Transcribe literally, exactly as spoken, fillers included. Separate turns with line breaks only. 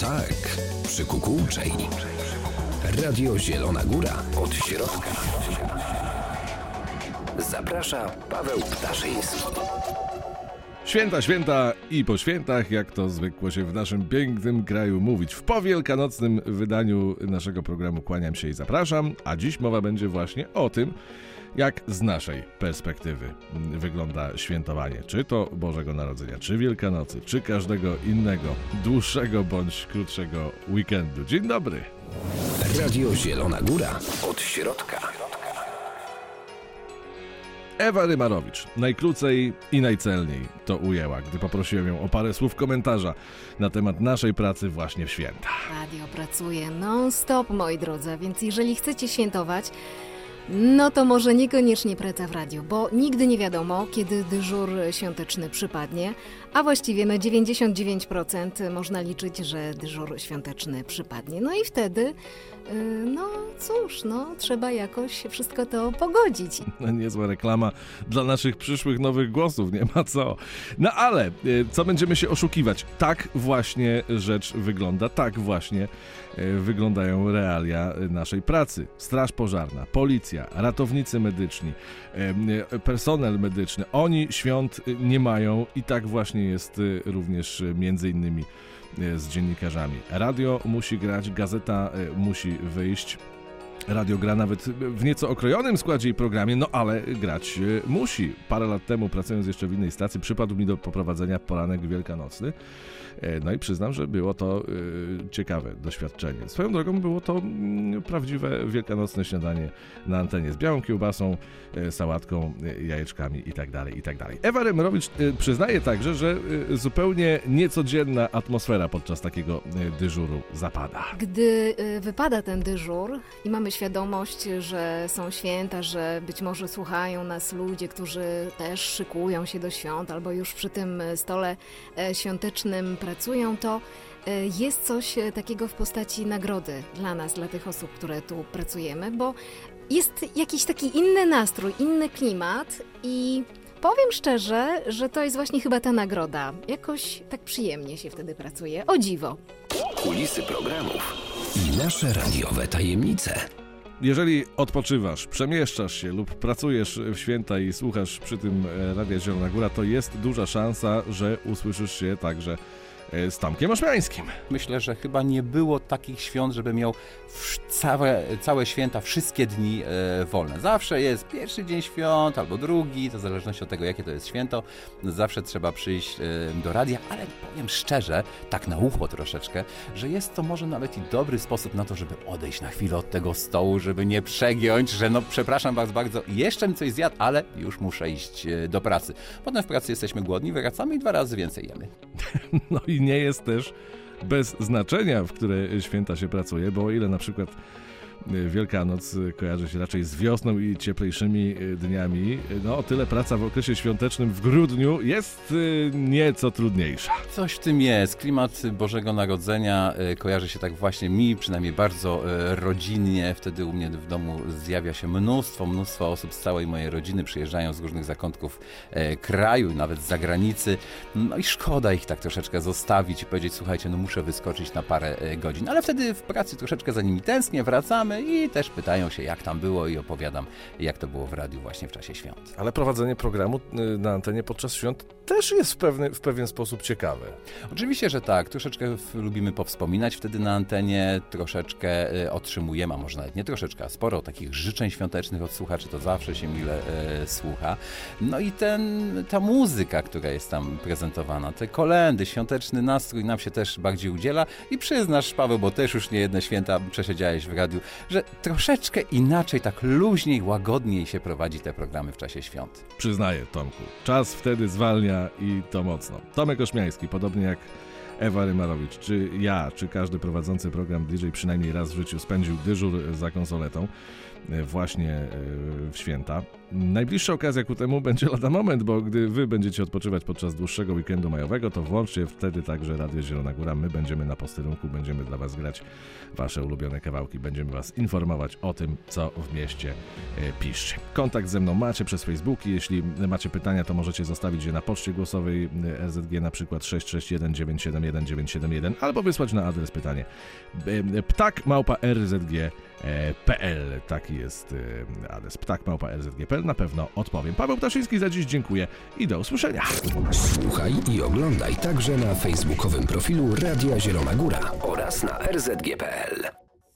tak, przykukułczej. Radio Zielona Góra od środka. Zaprasza Paweł Ptaszyński.
Święta, święta i po świętach, jak to zwykło się w naszym pięknym kraju mówić. W powielkanocnym wydaniu naszego programu Kłaniam się i zapraszam, a dziś mowa będzie właśnie o tym, jak z naszej perspektywy wygląda świętowanie, czy to Bożego Narodzenia, czy Wielkanocy, czy każdego innego, dłuższego bądź krótszego weekendu. Dzień dobry.
Radio Zielona Góra od środka.
Ewa Rymarowicz najkrócej i najcelniej to ujęła, gdy poprosiłem ją o parę słów komentarza na temat naszej pracy właśnie w święta.
Radio pracuje non-stop, moi drodzy, a więc jeżeli chcecie świętować, no to może niekoniecznie praca w radiu, bo nigdy nie wiadomo, kiedy dyżur świąteczny przypadnie, a właściwie na dziewięćdziesiąt dziewięć procent można liczyć, że dyżur świąteczny przypadnie. No i wtedy, yy, no cóż, no trzeba jakoś wszystko to pogodzić.
No, niezła reklama dla naszych przyszłych nowych głosów, nie ma co. No ale, yy, co będziemy się oszukiwać? Tak właśnie rzecz wygląda, tak właśnie yy, wyglądają realia naszej pracy. Straż pożarna, policja, ratownicy medyczni, yy, personel medyczny, oni świąt nie mają i tak właśnie jest również między innymi z dziennikarzami. Radio musi grać, gazeta musi wyjść. Radio gra nawet w nieco okrojonym składzie i programie, no ale grać musi. Parę lat temu, pracując jeszcze w innej stacji, przypadł mi do poprowadzenia poranek wielkanocny. No i przyznam, że było to y, ciekawe doświadczenie. Swoją drogą było to y, prawdziwe wielkanocne śniadanie na antenie z białą kiełbasą, y, sałatką, y, jajeczkami itd., itd. Ewa Rymarowicz y, przyznaje także, że y, zupełnie niecodzienna atmosfera podczas takiego y, dyżuru zapada.
Gdy y, wypada ten dyżur i mamy świadomość, że są święta, że być może słuchają nas ludzie, którzy też szykują się do świąt albo już przy tym stole y, świątecznym pracują, to jest coś takiego w postaci nagrody dla nas, dla tych osób, które tu pracujemy, bo jest jakiś taki inny nastrój, inny klimat i powiem szczerze, że to jest właśnie chyba ta nagroda. Jakoś tak przyjemnie się wtedy pracuje. O dziwo.
Kulisy programów i nasze radiowe tajemnice.
Jeżeli odpoczywasz, przemieszczasz się lub pracujesz w święta i słuchasz przy tym Radia Zielona Góra, to jest duża szansa, że usłyszysz się także z Tomkiem Ośmiańskim.
Myślę, że chyba nie było takich świąt, żeby miał całe, całe święta, wszystkie dni e, wolne. Zawsze jest pierwszy dzień świąt albo drugi, to w zależności od tego, jakie to jest święto. Zawsze trzeba przyjść e, do radia, ale powiem szczerze, tak na ucho troszeczkę, że jest to może nawet i dobry sposób na to, żeby odejść na chwilę od tego stołu, żeby nie przegiąć, że no przepraszam was bardzo, jeszcze mi coś zjadł, ale już muszę iść e, do pracy. Potem w pracy jesteśmy głodni, wracamy i dwa razy więcej jemy.
No i nie jest też bez znaczenia, w które święta się pracuje, bo o ile na przykład Wielkanoc kojarzy się raczej z wiosną i cieplejszymi dniami, no o tyle praca w okresie świątecznym w grudniu jest nieco trudniejsza.
Coś w tym jest. Klimat Bożego Narodzenia kojarzy się tak właśnie mi, przynajmniej bardzo rodzinnie. Wtedy u mnie w domu zjawia się mnóstwo, mnóstwo osób z całej mojej rodziny. Przyjeżdżają z różnych zakątków kraju, nawet z zagranicy. No i szkoda ich tak troszeczkę zostawić i powiedzieć, słuchajcie, no muszę wyskoczyć na parę godzin. Ale wtedy w pracy troszeczkę za nimi tęsknię, wracamy i też pytają się, jak tam było i opowiadam, jak to było w radiu właśnie w czasie świąt.
Ale prowadzenie programu na antenie podczas świąt też jest w, pewny, w pewien sposób ciekawe.
Oczywiście, że tak. Troszeczkę lubimy powspominać wtedy na antenie, troszeczkę otrzymujemy, a może nawet nie troszeczkę, a sporo takich życzeń świątecznych od słuchaczy, to zawsze się mile e, słucha. No i ten, ta muzyka, która jest tam prezentowana, te kolędy, świąteczny nastrój nam się też bardziej udziela i przyznasz, Paweł, bo też już nie jedne święta przesiedziałeś w radiu, że troszeczkę inaczej, tak luźniej, łagodniej się prowadzi te programy w czasie świąt.
Przyznaję, Tomku, czas wtedy zwalnia i to mocno. Tomek Ośmiański, podobnie jak Ewa Rymarowicz, czy ja, czy każdy prowadzący program D J przynajmniej raz w życiu spędził dyżur za konsoletą właśnie w święta. Najbliższa okazja ku temu będzie lada moment, bo gdy wy będziecie odpoczywać podczas dłuższego weekendu majowego, to włączcie wtedy także Radio Zielona Góra. My będziemy na posterunku, będziemy dla was grać wasze ulubione kawałki, będziemy was informować o tym, co w mieście piszcie. Kontakt ze mną macie przez Facebooki. Jeśli macie pytania, to możecie zostawić je na poczcie głosowej R Z G, na przykład sześć sześć jeden dziewięć siedem siedem jeden dziewięć siedem jeden albo wysłać na adres pytanie ptak małpa r z g kropka p l. Taki jest adres ptak małpa r z g kropka p l. Na pewno odpowiem. Paweł Ptaszyński za dziś dziękuję i do usłyszenia.
Słuchaj i oglądaj także na facebookowym profilu Radia Zielona Góra oraz na r z g kropka p l.